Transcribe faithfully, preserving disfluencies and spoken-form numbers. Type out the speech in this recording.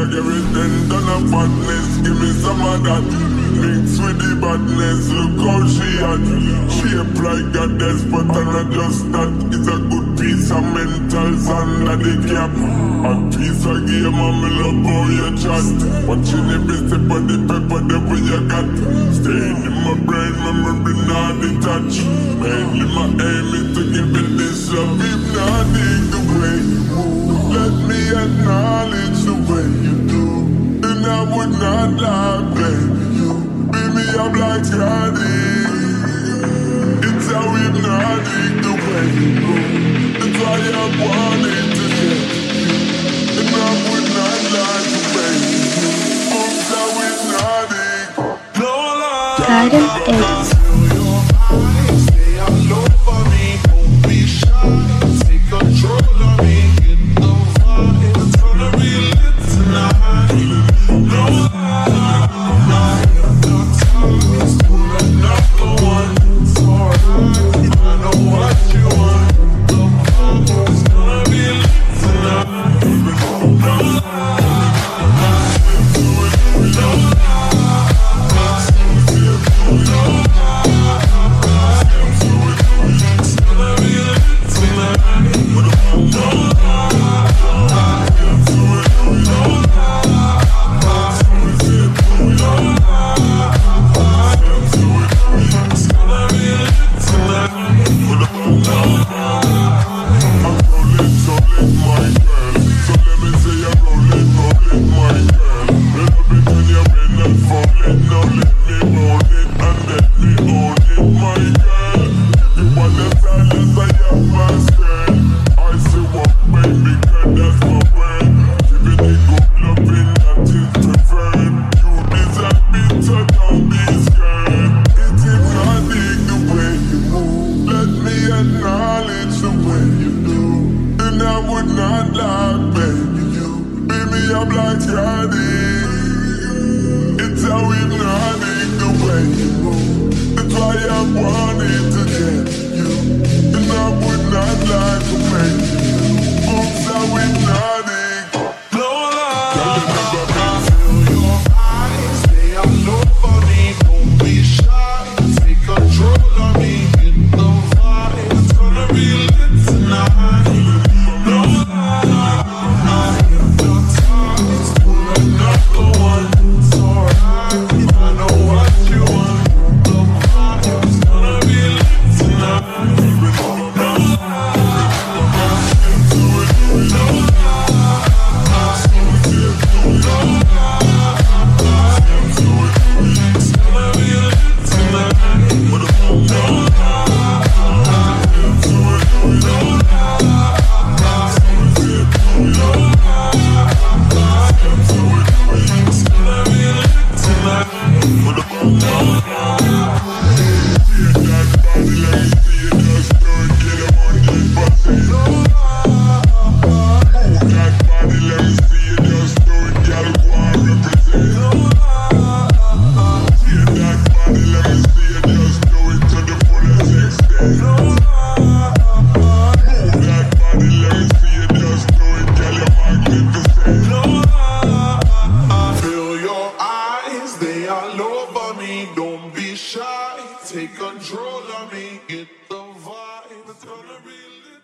like everything done a fatness. Give me some of that. Mix with the badness. Look how she had. Shape like a despot and not just that. It's a good piece of mental under the cap. A piece of game and me love how you chat. Watching every step of the pepper the way you got. Staying in my brain, memory not detached. Mainly my aim is to give it this love. If not dig the way you move, let me acknowledge the way you do. Then I would not lie, baby. You beat me up like Scotty. It's how hypnotic the way you move. That's why I wanted to get you. And I would not lie to baby you. Moves how hypnotic. No lie. Garden Eggs. Stay all over me, won't be shy. Take control of me, get the vibe. It's gonna be lit tonight. No lie, no time is to another one. It's alright, I know what you want. The vibe is gonna be lit tonight. No lie, no Don't be shy, take control of me, get the vibe. It's gonna be lit.